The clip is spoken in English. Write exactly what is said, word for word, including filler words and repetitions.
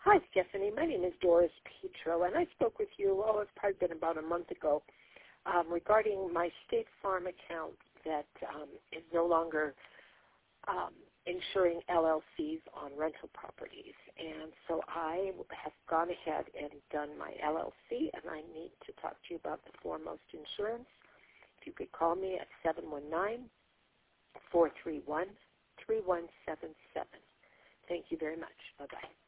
Hi, Stephanie. My name is Doris Petro, and I spoke with you, oh, it's probably been about a month ago, um, regarding my State Farm account that um, is no longer um, insuring L L Cs on rental properties. And so I have gone ahead and done my L L C, and I need to talk to you about the Foremost Insurance. If you could call me at seven one nine, four three one, three one seven seven. Thank you very much. Bye-bye.